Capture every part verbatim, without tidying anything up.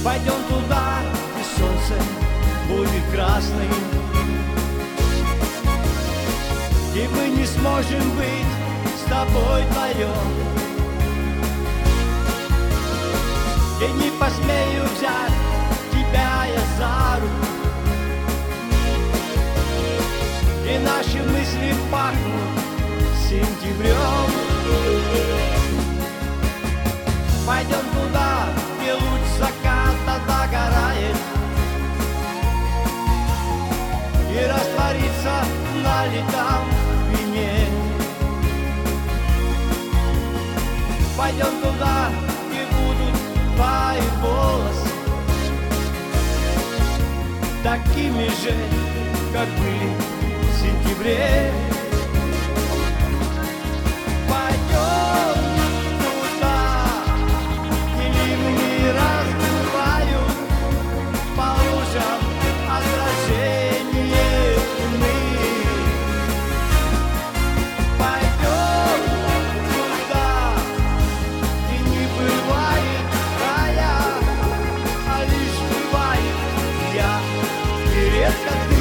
Пойдем туда, где солнце будет красным, и мы не сможем быть с тобой вдвоем. Я не посмею взять тебя я за руку, и наши мысли пахнут сентябрем. Пойдем туда, где луч заката догорает и растворится на летам вине. Пойдем туда, где будут твои волосы такими же, как были в сентябре. Пойдем туда, где ливни разбивают по лужам отражение луны. Пойдем туда, где не бывает рая, а лишь бывает я и редко ты.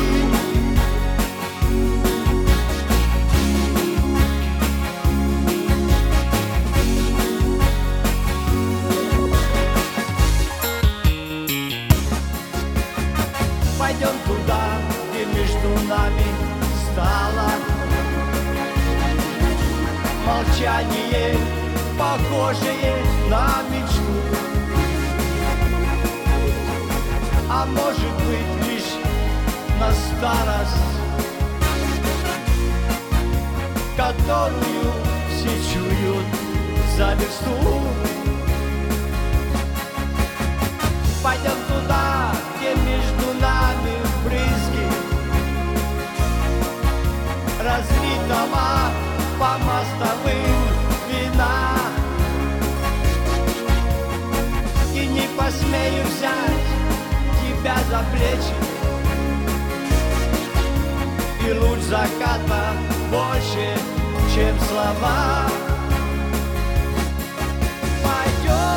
Пойдем туда, где между нами стало молчание, похожее на мечту. А может быть лишь на старость, которую все чуют за версту. Пойдем туда, где между нами брызги разлитого по мостовым вина, и не посмею взять тебя за плечи, и луч заката больше, чем слова. Пойдем